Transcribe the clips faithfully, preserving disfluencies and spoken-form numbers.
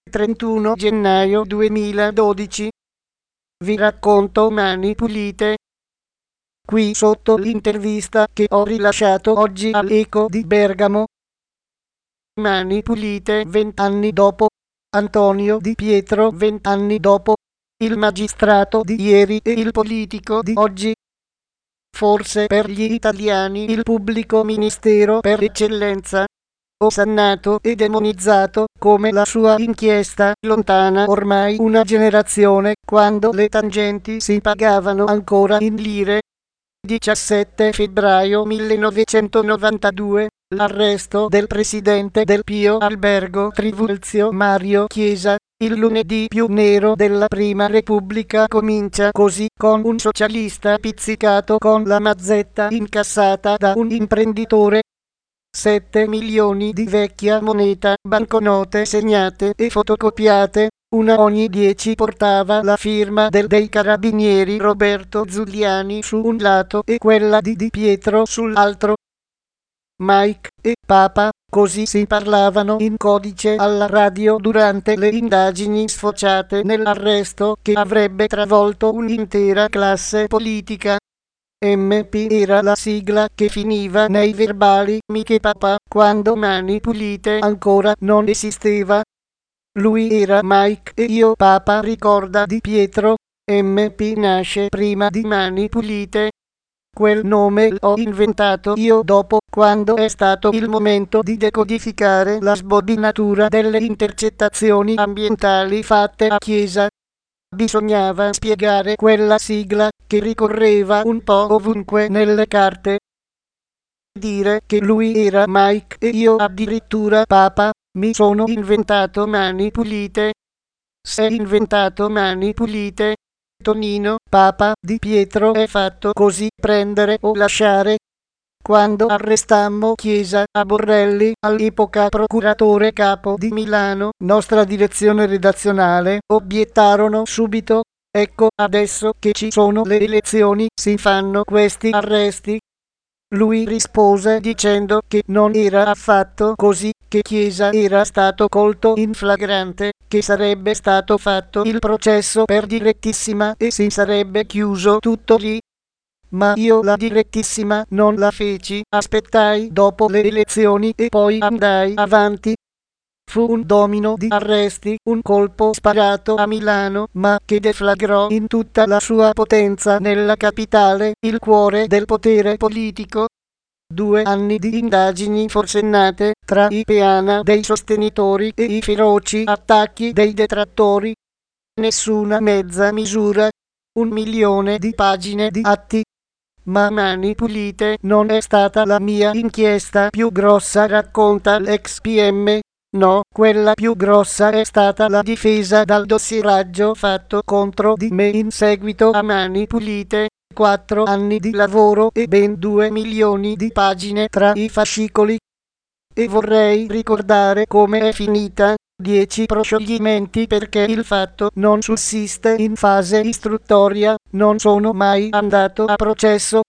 trentuno gennaio duemiladodici. Vi racconto Mani Pulite. Qui sotto l'intervista che ho rilasciato oggi all'Eco di Bergamo. Mani Pulite vent'anni dopo. Antonio Di Pietro vent'anni dopo. Il magistrato di ieri e il politico di oggi. Forse per gli italiani il pubblico ministero per eccellenza, osannato e demonizzato come la sua inchiesta, lontana ormai una generazione, quando le tangenti si pagavano ancora in lire. diciassette febbraio millenovecentonovantadue, l'arresto del presidente del Pio Albergo Trivulzio Mario Chiesa. Il lunedì più nero della Prima Repubblica comincia così, con un socialista pizzicato con la mazzetta incassata da un imprenditore. Sette milioni di vecchia moneta, banconote segnate e fotocopiate, una ogni dieci portava la firma del dei carabinieri Roberto Zuliani su un lato e quella di Di Pietro sull'altro. Mike e Papa, così si parlavano in codice alla radio durante le indagini sfociate nell'arresto che avrebbe travolto un'intera classe politica. M P era la sigla che finiva nei verbali Mike Papa, quando Mani Pulite ancora non esisteva. Lui era Mike e io Papa, ricorda Di Pietro. M P nasce prima di Mani Pulite. Quel nome l'ho inventato io dopo, quando è stato il momento di decodificare la sbobinatura delle intercettazioni ambientali fatte a Chiesa. Bisognava spiegare quella sigla, che ricorreva un po' ovunque nelle carte. Dire che lui era Mike e io addirittura Papa, mi sono inventato Mani Pulite. S'è inventato Mani Pulite. Tonino, Papa, Di Pietro è fatto così, prendere o lasciare. Quando arrestammo Chiesa a Borrelli, all'epoca procuratore capo di Milano, nostra direzione redazionale, obiettarono subito: ecco, adesso che ci sono le elezioni, si fanno questi arresti. Lui rispose dicendo che non era affatto così, che Chiesa era stato colto in flagrante, che sarebbe stato fatto il processo per direttissima e si sarebbe chiuso tutto lì. Ma io la direttissima non la feci, aspettai dopo le elezioni e poi andai avanti. Fu un domino di arresti, un colpo sparato a Milano, ma che deflagrò in tutta la sua potenza nella capitale, il cuore del potere politico. Due anni di indagini forsennate, tra i peana dei sostenitori e i feroci attacchi dei detrattori. Nessuna mezza misura. Un milione di pagine di atti. Ma Mani Pulite non è stata la mia inchiesta più grossa, racconta l'ex P M. No, quella più grossa è stata la difesa dal dossieraggio fatto contro di me in seguito a Mani Pulite. Quattro anni di lavoro e ben due milioni di pagine tra i fascicoli. E vorrei ricordare come è finita. Dieci proscioglimenti perché il fatto non sussiste in fase istruttoria, non sono mai andato a processo.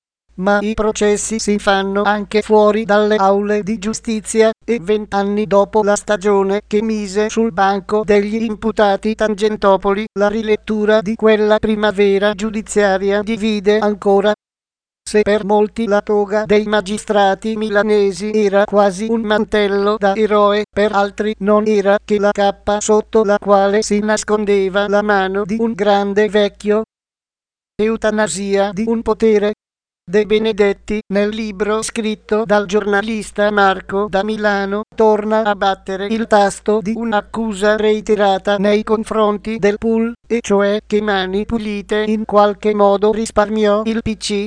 Ma i processi si fanno anche fuori dalle aule di giustizia, e vent'anni dopo la stagione che mise sul banco degli imputati Tangentopoli, la rilettura di quella primavera giudiziaria divide ancora. Se per molti la toga dei magistrati milanesi era quasi un mantello da eroe, per altri non era che la cappa sotto la quale si nascondeva la mano di un grande vecchio. Eutanasia di un potere. De Benedetti, nel libro scritto dal giornalista Marco da Milano, torna a battere il tasto di un'accusa reiterata nei confronti del Pool, e cioè che Mani Pulite in qualche modo risparmiò il P C.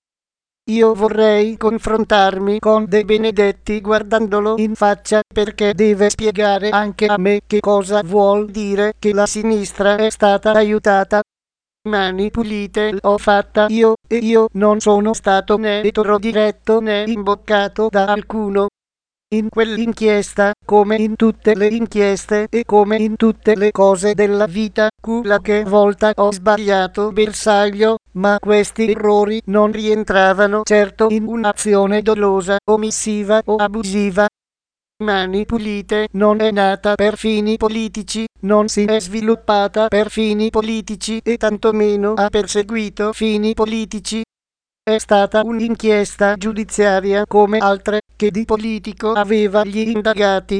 Io vorrei confrontarmi con De Benedetti guardandolo in faccia, perché deve spiegare anche a me che cosa vuol dire che la sinistra è stata aiutata. Mani Pulite l'ho fatta io, e io non sono stato né eterodiretto né imboccato da alcuno. In quell'inchiesta, come in tutte le inchieste e come in tutte le cose della vita, qualche volta ho sbagliato bersaglio, ma questi errori non rientravano certo in un'azione dolosa, omissiva o abusiva. Mani Pulite non è nata per fini politici, non si è sviluppata per fini politici e tantomeno ha perseguito fini politici. È stata un'inchiesta giudiziaria come altre, che di politico aveva gli indagati.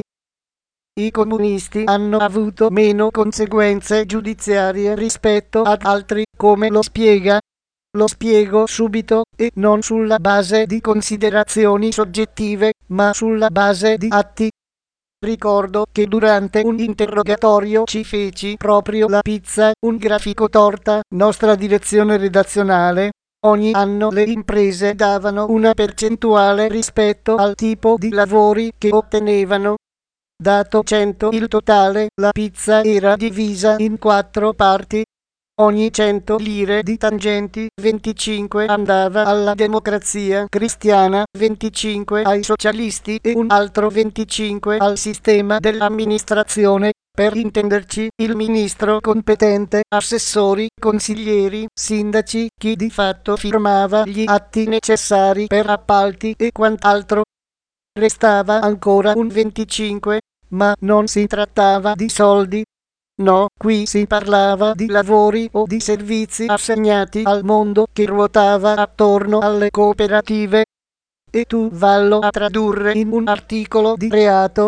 I comunisti hanno avuto meno conseguenze giudiziarie rispetto ad altri, come lo spiega? Lo spiego subito, e non sulla base di considerazioni soggettive, ma sulla base di atti. Ricordo che durante un interrogatorio ci feci proprio la pizza, un grafico torta, nostra direzione redazionale. Ogni anno le imprese davano una percentuale rispetto al tipo di lavori che ottenevano. Dato cento il totale, la pizza era divisa in quattro parti. Ogni cento lire di tangenti, venticinque andava alla Democrazia Cristiana, venticinque ai socialisti e un altro venticinque al sistema dell'amministrazione. Per intenderci, il ministro competente, assessori, consiglieri, sindaci, chi di fatto firmava gli atti necessari per appalti e quant'altro. Restava ancora un venticinque, ma non si trattava di soldi. No, qui si parlava di lavori o di servizi assegnati al mondo che ruotava attorno alle cooperative. E tu vallo a tradurre in un articolo di reato.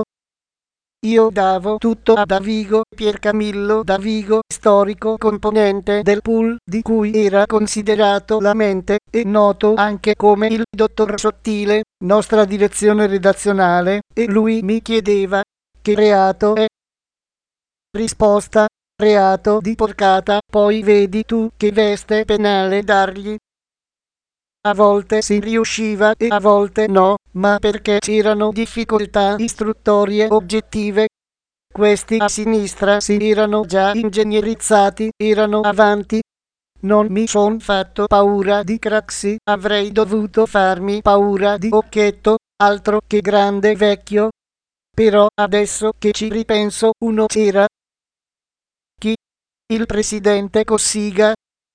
Io davo tutto a Davigo, Piercamillo Davigo, storico componente del pool, di cui era considerato la mente, e noto anche come il dottor Sottile, nostra direzione redazionale, e lui mi chiedeva: che reato è? Risposta: reato di porcata, poi vedi tu che veste penale dargli. A volte si riusciva e a volte no, ma perché c'erano difficoltà istruttorie oggettive. Questi a sinistra si erano già ingegnerizzati, erano avanti. Non mi son fatto paura di Craxi, avrei dovuto farmi paura di Occhetto, altro che grande vecchio. Però adesso che ci ripenso, uno c'era. Chi? Il presidente Cossiga.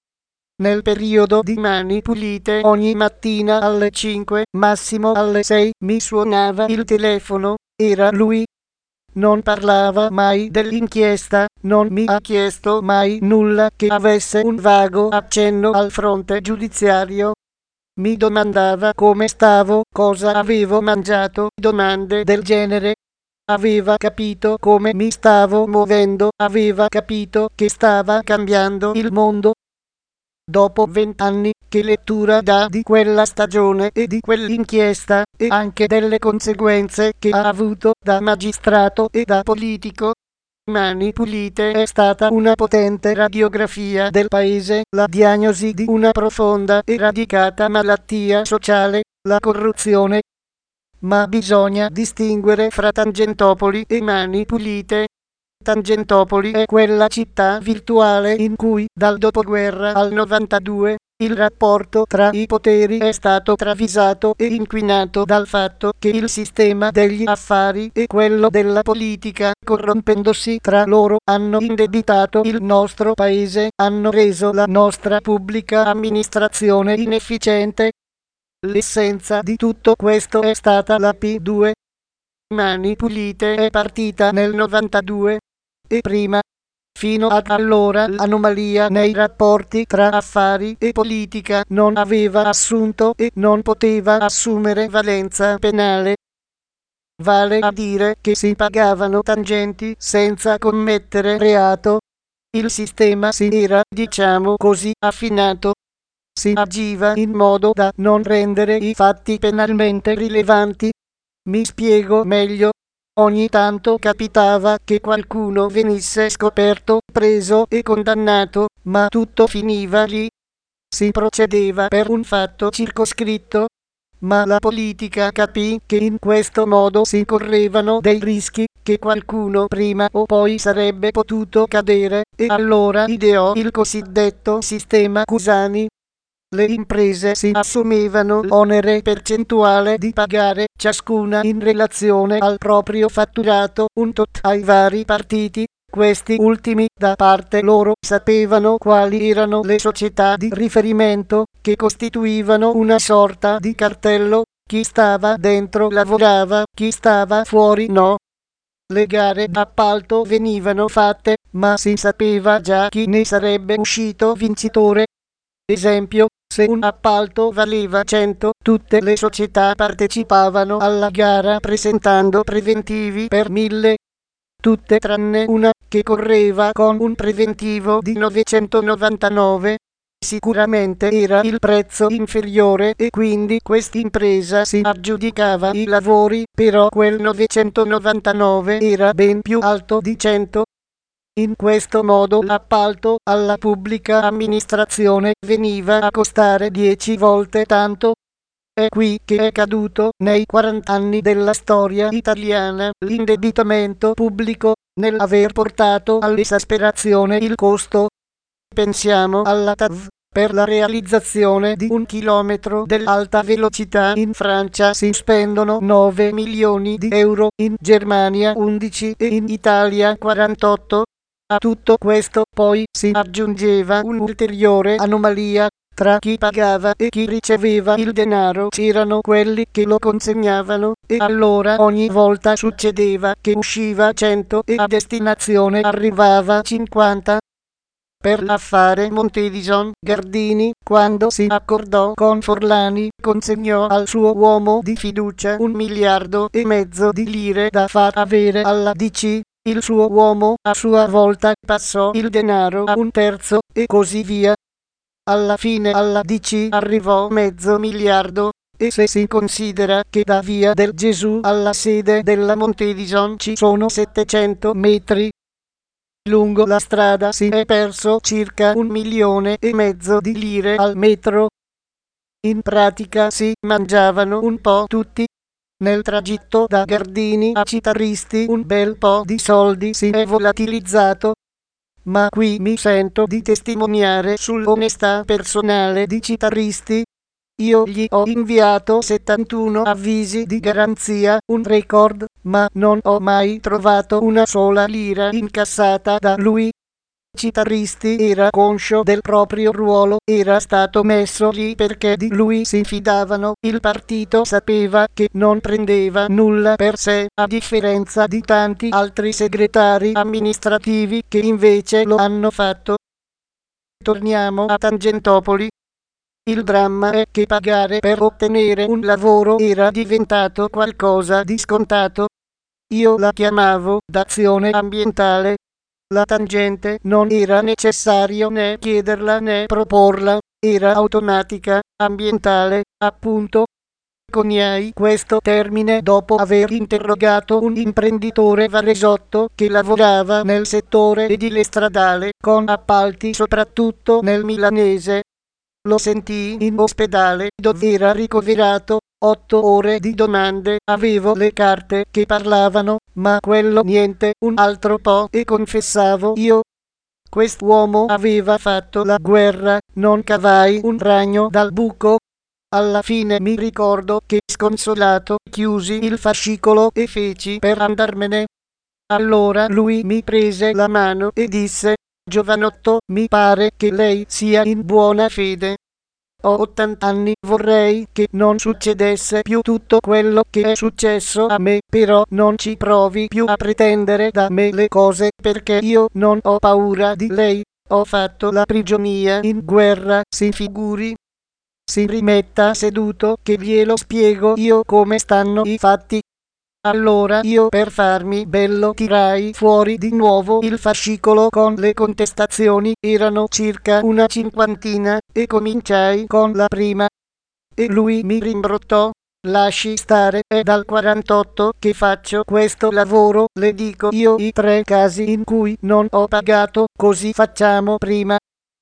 Nel periodo di Mani Pulite ogni mattina alle cinque, massimo alle sei, mi suonava il telefono, era lui. Non parlava mai dell'inchiesta, non mi ha chiesto mai nulla che avesse un vago accenno al fronte giudiziario. Mi domandava come stavo, cosa avevo mangiato, domande del genere. Aveva capito come mi stavo muovendo, aveva capito che stava cambiando il mondo. Dopo vent'anni, che lettura dà di quella stagione e di quell'inchiesta, e anche delle conseguenze che ha avuto da magistrato e da politico? Mani Pulite è stata una potente radiografia del paese, la diagnosi di una profonda e radicata malattia sociale, la corruzione. Ma bisogna distinguere fra Tangentopoli e Mani Pulite. Tangentopoli è quella città virtuale in cui, dal dopoguerra al novantadue, il rapporto tra i poteri è stato travisato e inquinato dal fatto che il sistema degli affari e quello della politica, corrompendosi tra loro, hanno indebitato il nostro paese, hanno reso la nostra pubblica amministrazione inefficiente. L'essenza di tutto questo è stata la P due. Mani Pulite è partita nel novantadue. E prima. Fino ad allora l'anomalia nei rapporti tra affari e politica non aveva assunto e non poteva assumere valenza penale. Vale a dire che si pagavano tangenti senza commettere reato. Il sistema si era, diciamo così, affinato. Si agiva in modo da non rendere i fatti penalmente rilevanti. Mi spiego meglio. Ogni tanto capitava che qualcuno venisse scoperto, preso e condannato, ma tutto finiva lì. Si procedeva per un fatto circoscritto, ma la politica capì che in questo modo si correvano dei rischi, che qualcuno prima o poi sarebbe potuto cadere, e allora ideò il cosiddetto sistema Cusani. Le imprese si assumevano l'onere percentuale di pagare, ciascuna in relazione al proprio fatturato, un tot ai vari partiti. Questi ultimi, da parte loro, sapevano quali erano le società di riferimento, che costituivano una sorta di cartello. chi stava dentro lavorava, chi stava fuori no. Le gare d'appalto venivano fatte, ma si sapeva già chi ne sarebbe uscito vincitore. Esempio, se un appalto valeva cento, tutte le società partecipavano alla gara presentando preventivi per mille. Tutte tranne una, che correva con un preventivo di novecentonovantanove. Sicuramente era il prezzo inferiore e quindi quest'impresa si aggiudicava i lavori, però quel novecentonovantanove era ben più alto di cento. In questo modo l'appalto alla pubblica amministrazione veniva a costare dieci volte tanto. È qui che è caduto, nei quaranta anni della storia italiana, l'indebitamento pubblico, nell'aver portato all'esasperazione il costo. Pensiamo alla T A V. Per la realizzazione di un chilometro dell'alta velocità in Francia si spendono nove milioni di euro, in Germania undici e in Italia quarantotto. A tutto questo poi si aggiungeva un'ulteriore anomalia. Tra chi pagava e chi riceveva il denaro c'erano quelli che lo consegnavano, e allora ogni volta succedeva che usciva cento e a destinazione arrivava cinquanta. Per l'affare Montedison, Gardini, quando si accordò con Forlani, consegnò al suo uomo di fiducia un miliardo e mezzo di lire da far avere alla D C. Il suo uomo, a sua volta, passò il denaro a un terzo, e così via. Alla fine alla D C arrivò mezzo miliardo, e se si considera che da Via del Gesù alla sede della Montedison ci sono settecento metri, lungo la strada si è perso circa un milione e mezzo di lire al metro. In pratica si mangiavano un po' tutti. Nel tragitto da Gardini a Citaristi un bel po' di soldi si è volatilizzato. Ma qui mi sento di testimoniare sull'onestà personale di Citaristi. Io gli ho inviato settantuno avvisi di garanzia, un record, ma non ho mai trovato una sola lira incassata da lui. Citaristi era conscio del proprio ruolo, era stato messo lì perché di lui si fidavano, il partito sapeva che non prendeva nulla per sé, a differenza di tanti altri segretari amministrativi che invece lo hanno fatto. Torniamo a Tangentopoli. Il dramma è che pagare per ottenere un lavoro era diventato qualcosa di scontato. Io la chiamavo dazione ambientale. La tangente non era necessario né chiederla né proporla, era automatica, ambientale, appunto. Coniai questo termine dopo aver interrogato un imprenditore varesotto che lavorava nel settore edile stradale, con appalti soprattutto nel milanese. Lo sentii in ospedale, dove era ricoverato. Otto ore di domande, avevo le carte che parlavano, ma quello niente, un altro po' e confessavo io. Quest'uomo aveva fatto la guerra, non cavai un ragno dal buco. Alla fine mi ricordo che, sconsolato, chiusi il fascicolo e feci per andarmene. Allora lui mi prese la mano e disse: "Giovanotto, mi pare che lei sia in buona fede. Ho ottanta anni, vorrei che non succedesse più tutto quello che è successo a me, però non ci provi più a pretendere da me le cose, perché io non ho paura di lei. Ho fatto la prigionia in guerra, si figuri. Si rimetta seduto che glielo spiego io come stanno i fatti." Allora io, per farmi bello, tirai fuori di nuovo il fascicolo con le contestazioni, erano circa una cinquantina, e cominciai con la prima. E lui mi rimbrottò: "Lasci stare, è dal quarantotto che faccio questo lavoro, le dico io i tre casi in cui non ho pagato, così facciamo prima."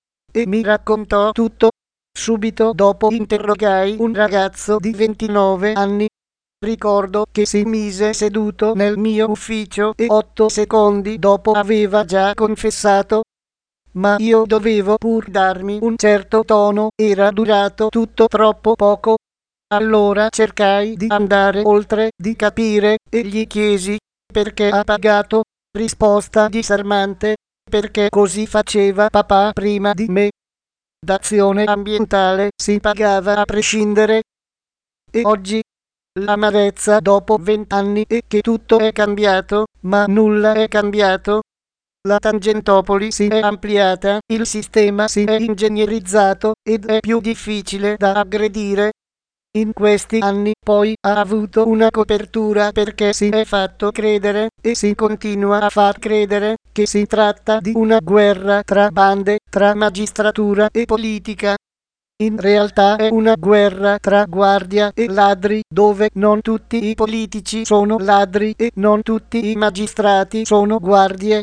E mi raccontò tutto. Subito dopo interrogai un ragazzo di ventinove anni. Ricordo che si mise seduto nel mio ufficio e otto secondi dopo aveva già confessato. Ma io dovevo pur darmi un certo tono, era durato tutto troppo poco. Allora cercai di andare oltre, di capire, e gli chiesi: "Perché ha pagato?" Risposta disarmante: "Perché così faceva papà prima di me. Dazione ambientale si pagava a prescindere." E oggi L'amarezza dopo vent'anni è che tutto è cambiato, ma nulla è cambiato. La Tangentopoli si è ampliata, il sistema si è ingegnerizzato ed è più difficile da aggredire. In questi anni poi ha avuto una copertura perché si è fatto credere, e si continua a far credere, che si tratta di una guerra tra bande, tra magistratura e politica. In realtà è una guerra tra guardia e ladri, dove non tutti i politici sono ladri e non tutti i magistrati sono guardie.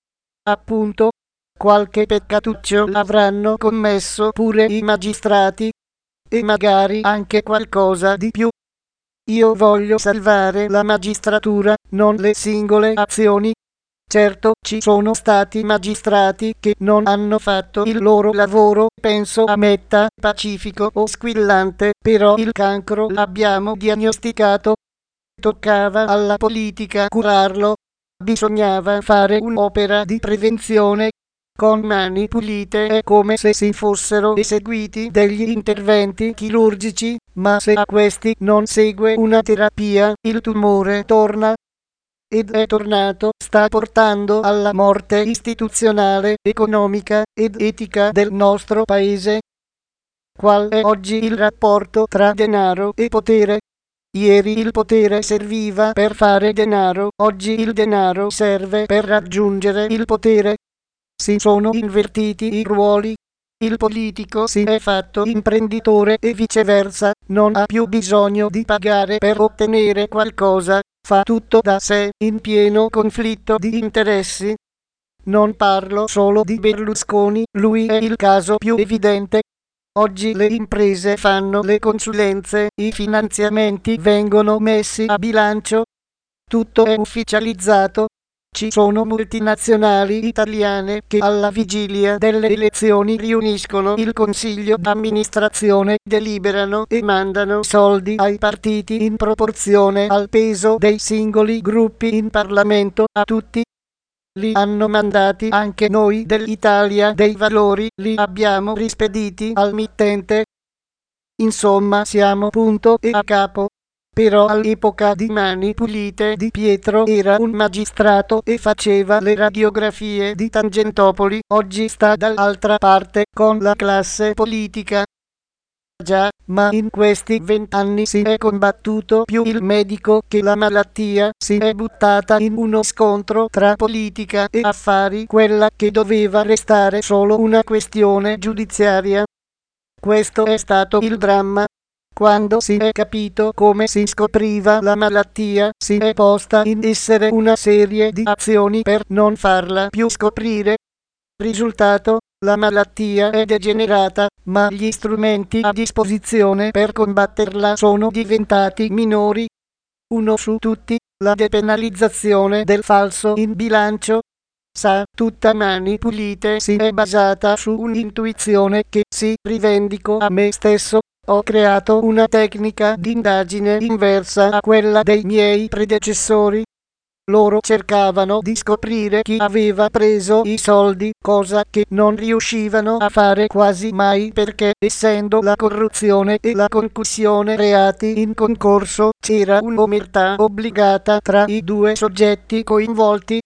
Appunto, qualche peccatuccio l'avranno commesso pure i magistrati, e magari anche qualcosa di più. Io voglio salvare la magistratura, non le singole azioni. Certo, ci sono stati magistrati che non hanno fatto il loro lavoro, penso a Metta, Pacifico o Squillante, però il cancro l'abbiamo diagnosticato. Toccava alla politica curarlo. Bisognava fare un'opera di prevenzione. Con mani pulite è come se si fossero eseguiti degli interventi chirurgici, ma se a questi non segue una terapia, il tumore torna. Ed è tornato, sta portando alla morte istituzionale, economica ed etica del nostro paese. Qual è oggi il rapporto tra denaro e potere? Ieri il potere serviva per fare denaro, oggi il denaro serve per raggiungere il potere. Si sono invertiti i ruoli. Il politico si è fatto imprenditore e viceversa, non ha più bisogno di pagare per ottenere qualcosa, fa tutto da sé, in pieno conflitto di interessi. Non parlo solo di Berlusconi, lui è il caso più evidente. Oggi le imprese fanno le consulenze, i finanziamenti vengono messi a bilancio, tutto è ufficializzato. Ci sono multinazionali italiane che alla vigilia delle elezioni riuniscono il consiglio d'amministrazione, deliberano e mandano soldi ai partiti in proporzione al peso dei singoli gruppi in Parlamento, a tutti. Li hanno mandati anche noi dell'Italia dei Valori, li abbiamo rispediti al mittente. Insomma siamo punto e a capo. Però all'epoca di Mani Pulite Di Pietro era un magistrato e faceva le radiografie di Tangentopoli, oggi sta dall'altra parte con la classe politica. Già, ma in questi vent'anni si è combattuto più il medico che la malattia, si è buttata in uno scontro tra politica e affari, quella che doveva restare solo una questione giudiziaria. Questo è stato il dramma. Quando si è capito come si scopriva la malattia, si è posta in essere una serie di azioni per non farla più scoprire. Risultato: la malattia è degenerata, ma gli strumenti a disposizione per combatterla sono diventati minori. Uno su tutti, la depenalizzazione del falso in bilancio. Sa, tutta Mani Pulite si è basata su un'intuizione che, si rivendico a me stesso, ho creato una tecnica di indagine inversa a quella dei miei predecessori. Loro cercavano di scoprire chi aveva preso i soldi, cosa che non riuscivano a fare quasi mai perché, essendo la corruzione e la concussione reati in concorso, c'era un'omertà obbligata tra i due soggetti coinvolti.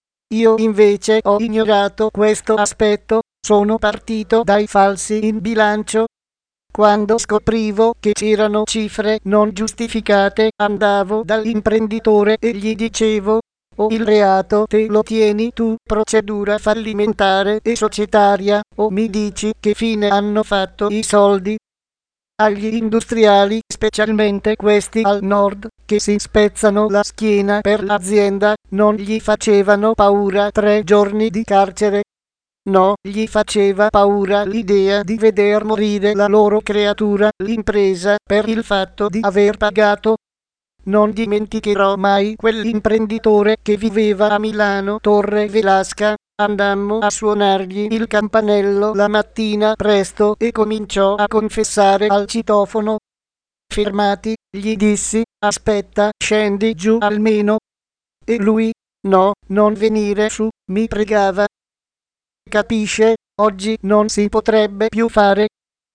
Io invece ho ignorato questo aspetto, sono partito dai falsi in bilancio. Quando scoprivo che c'erano cifre non giustificate, andavo dall'imprenditore e gli dicevo: o il reato te lo tieni tu, procedura fallimentare e societaria, o mi dici che fine hanno fatto i soldi. Agli industriali, specialmente questi al nord, che si spezzano la schiena per l'azienda, non gli facevano paura tre giorni di carcere. No, gli faceva paura l'idea di veder morire la loro creatura, l'impresa, per il fatto di aver pagato. Non dimenticherò mai quell'imprenditore che viveva a Milano, Torre Velasca. Andammo a suonargli il campanello la mattina presto e cominciò a confessare al citofono. Fermati, gli dissi, aspetta, scendi giù almeno. E lui: no, non venire su, mi pregava. Capisce, oggi non si potrebbe più fare.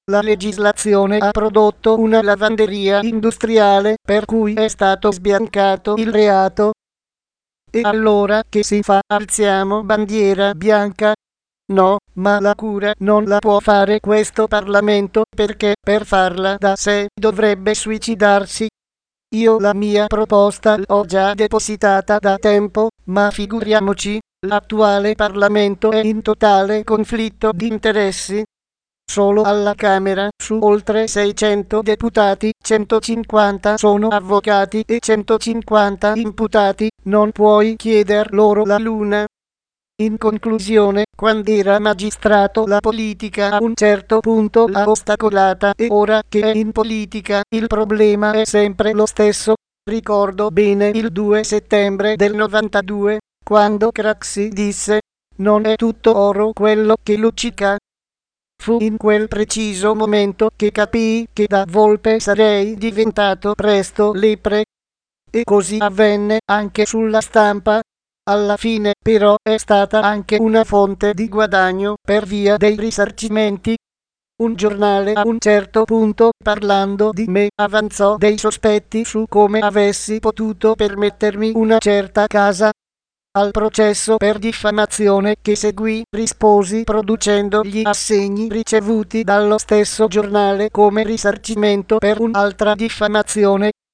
La legislazione ha prodotto una lavanderia industriale per cui è stato sbiancato il reato. E allora che si fa? Alziamo bandiera bianca? No, ma la cura non la può fare questo Parlamento perché per farla da sé dovrebbe suicidarsi. Io la mia proposta l'ho già depositata da tempo, ma figuriamoci, l'attuale Parlamento è in totale conflitto di interessi. Solo alla Camera, su oltre seicento deputati, centocinquanta sono avvocati e centocinquanta imputati, non puoi chieder loro la luna. In conclusione, quando era magistrato la politica a un certo punto l'ha ostacolata e ora che è in politica il problema è sempre lo stesso. Ricordo bene il due settembre del novantadue, quando Craxi disse: "Non è tutto oro quello che luccica". Fu in quel preciso momento che capii che da volpe sarei diventato presto lepre. E così avvenne anche sulla stampa. Alla fine, però, è stata anche una fonte di guadagno per via dei risarcimenti. Un giornale a un certo punto, parlando di me, avanzò dei sospetti su come avessi potuto permettermi una certa casa. Al processo per diffamazione che seguì, risposi producendo gli assegni ricevuti dallo stesso giornale come risarcimento per un'altra diffamazione.